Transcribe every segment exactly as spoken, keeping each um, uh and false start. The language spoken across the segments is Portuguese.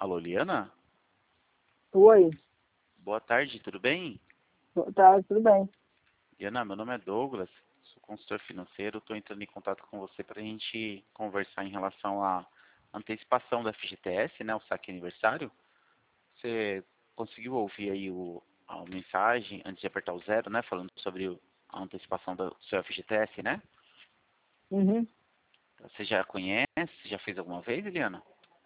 Alô, Liana? Oi, Boa tarde, tudo bem? tá, tudo bem. Liana, meu nome é Douglas, sou consultor financeiro, estou entrando em contato com você para a gente conversar em relação à antecipação da F G T S, né, o saque aniversário. Você conseguiu ouvir aí o, a mensagem antes de apertar o zero, né, falando sobre o- a antecipação do seu F G T S, né? Uhum. Você já conhece? Já fez alguma vez, Eliana?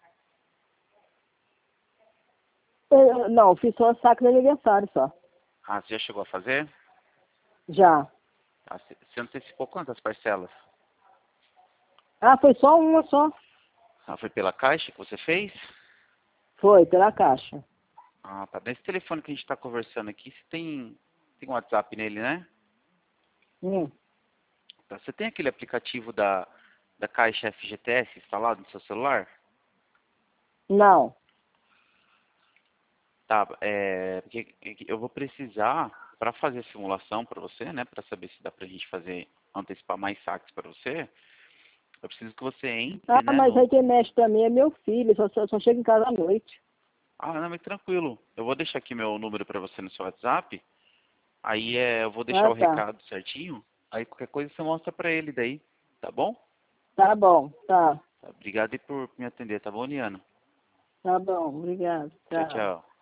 Eu- não, fiz só saco de aniversário só. Ah, você já chegou a fazer? Já. Ah, você você antecipou quantas parcelas? Ah, foi só uma só. Ah, foi pela Caixa que você fez? Foi, pela caixa. Ah, tá. Nesse telefone que a gente está conversando aqui, você tem, tem um WhatsApp nele, né? Hum. Tá. Você tem aquele aplicativo da, da Caixa F G T S instalado no seu celular? Não. Tá, é, porque eu vou precisar, para fazer a simulação para você, né, para saber se dá para a gente fazer, antecipar mais saques para você, eu preciso que você entre, Ah, né, mas aí no... quem mexe pra mim é meu filho, só, só, só chega em casa à noite. Ah, não, mas tranquilo. Eu vou deixar aqui meu número para você no seu WhatsApp, aí é, eu vou deixar Ah, o tá. recado certinho, aí qualquer coisa você mostra para ele daí, tá bom? Tá bom, tá. Tá, obrigado aí por me atender, tá bom, Liana? Tá bom, obrigado. Tchau, Tchau. tchau.